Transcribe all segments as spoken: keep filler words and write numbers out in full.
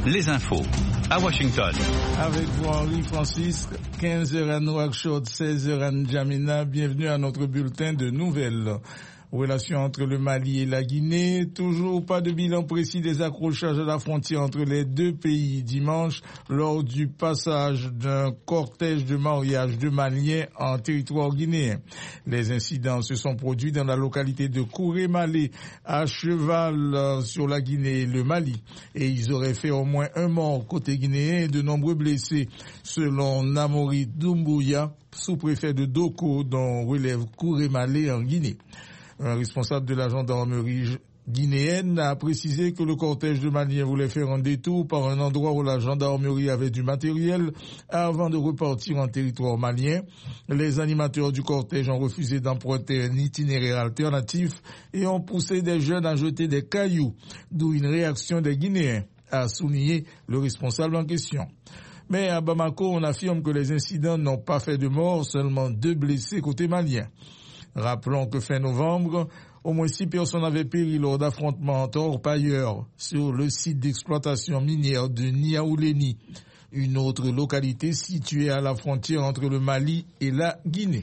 les infos à Washington. Avec vous Henri Francis, quinze heures à Nouakchott, seize heures à N'Djamena. Bienvenue à notre bulletin de nouvelles. Relations entre le Mali et la Guinée, toujours pas de bilan précis des accrochages à la frontière entre les deux pays dimanche lors du passage d'un cortège de mariage de Maliens en territoire guinéen. Les incidents se sont produits dans la localité de Kouré-Malé, à cheval sur la Guinée et le Mali, et ils auraient fait au moins un mort côté guinéen et de nombreux blessés, selon Namori Doumbouya, sous-préfet de Doko, dont relève Kouré-Malé en Guinée. Un responsable de la gendarmerie guinéenne a précisé que le cortège de Maliens voulait faire un détour par un endroit où la gendarmerie avait du matériel avant de repartir en territoire malien. Les animateurs du cortège ont refusé d'emprunter un itinéraire alternatif et ont poussé des jeunes à jeter des cailloux, d'où une réaction des Guinéens, a souligné le responsable en question. Mais à Bamako, on affirme que les incidents n'ont pas fait de morts, seulement deux blessés côté malien. Rappelons que fin novembre, au moins six personnes avaient péri lors d'affrontements entre orpailleurs sur le site d'exploitation minière de Niaouleni, une autre localité située à la frontière entre le Mali et la Guinée.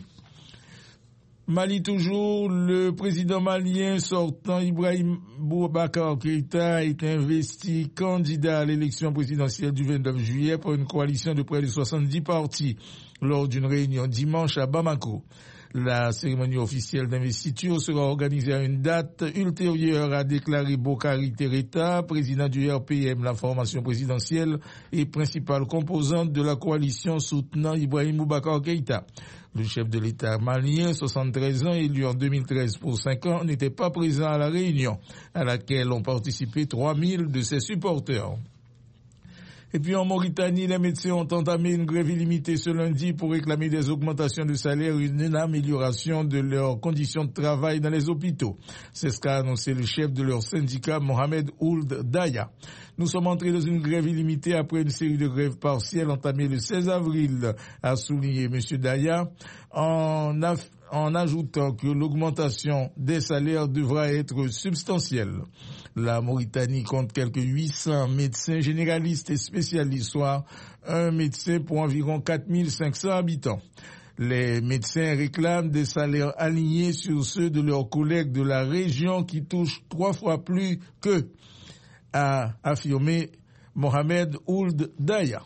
Mali toujours, le président malien sortant Ibrahim Boubacar Keïta est investi candidat à l'élection présidentielle du vingt-neuf juillet par une coalition de près de soixante-dix partis lors d'une réunion dimanche à Bamako. La cérémonie officielle d'investiture sera organisée à une date ultérieure, a déclaré Bokari Tereta, président du R P M, la formation présidentielle et principale composante de la coalition soutenant Ibrahim Boubacar Keïta. Le chef de l'État malien, soixante-treize ans, élu en deux mille treize pour cinq ans, n'était pas présent à la réunion, à laquelle ont participé trois mille de ses supporters. Et puis en Mauritanie, les médecins ont entamé une grève illimitée ce lundi pour réclamer des augmentations de salaire et une amélioration de leurs conditions de travail dans les hôpitaux. C'est ce qu'a annoncé le chef de leur syndicat, Mohamed Ould Daya. Nous sommes entrés dans une grève illimitée après une série de grèves partielles entamées le seize avril, a souligné M. Daya, en, aff- en ajoutant que l'augmentation des salaires devra être substantielle. La Mauritanie compte quelques huit cents médecins généralistes et spécialistes, soit un médecin pour environ quatre mille cinq cents habitants. Les médecins réclament des salaires alignés sur ceux de leurs collègues de la région qui touchent trois fois plus qu'eux, a affirmé Mohamed Ould Daya.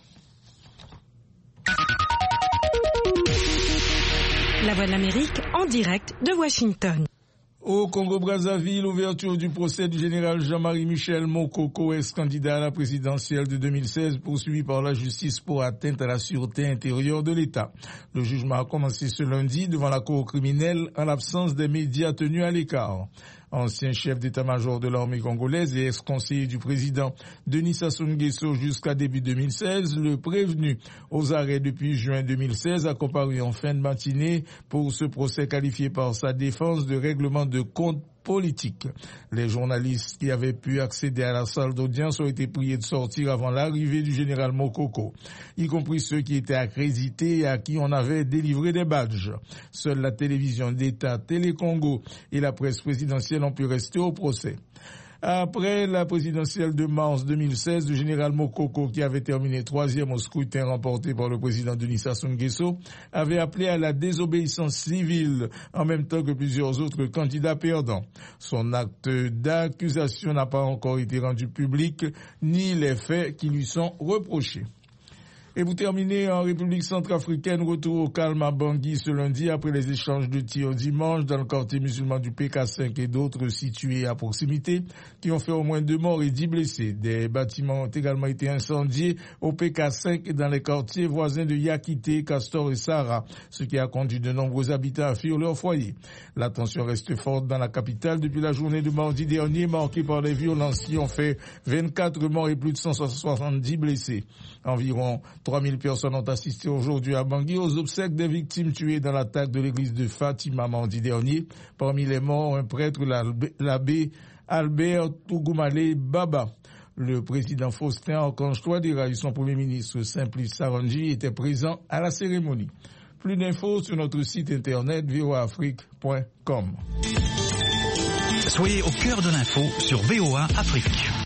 La Voix de l'Amérique en direct de Washington. Au Congo-Brazzaville, ouverture du procès du général Jean-Marie Michel Mokoko, ex-candidat à la présidentielle de deux mille seize, poursuivi par la justice pour atteinte à la sûreté intérieure de l'État. Le jugement a commencé ce lundi devant la cour criminelle en l'absence des médias tenus à l'écart. Ancien chef d'état-major de l'armée congolaise et ex-conseiller du président Denis Sassou Nguesso jusqu'à début deux mille seize, le prévenu aux arrêts depuis juin deux mille seize a comparu en fin de matinée pour ce procès qualifié par sa défense de règlement de compte politique. Les journalistes qui avaient pu accéder à la salle d'audience ont été priés de sortir avant l'arrivée du général Mokoko, y compris ceux qui étaient accrédités et à qui on avait délivré des badges. Seule la télévision d'État Télé-Congo et la presse présidentielle ont pu rester au procès. Après la présidentielle de mars deux mille seize, le général Mokoko, qui avait terminé troisième au scrutin remporté par le président Denis Sassou Nguesso, avait appelé à la désobéissance civile en même temps que plusieurs autres candidats perdants. Son acte d'accusation n'a pas encore été rendu public, ni les faits qui lui sont reprochés. Et vous terminez en République centrafricaine, retour au calme à Bangui ce lundi après les échanges de tirs dimanche dans le quartier musulman du P K cinq et d'autres situés à proximité qui ont fait au moins deux morts et dix blessés. Des bâtiments ont également été incendiés au P K cinq et dans les quartiers voisins de Yakité, Castor et Sahara, ce qui a conduit de nombreux habitants à fuir leur foyer. La tension reste forte dans la capitale depuis la journée de mardi dernier, marquée par les violences qui ont fait vingt-quatre morts et plus de cent soixante-dix blessés. Environ trois mille personnes ont assisté aujourd'hui à Bangui aux obsèques des victimes tuées dans l'attaque de l'église de Fatima mardi dernier. Parmi les morts, un prêtre, l'abbé Albert Tougoumale Baba. Le président Faustin Archange Touadéra et son premier ministre Simplice Sarangi étaient présents à la cérémonie. Plus d'infos sur notre site internet v o a afrique point com. Soyez au cœur de l'info sur V O A Afrique.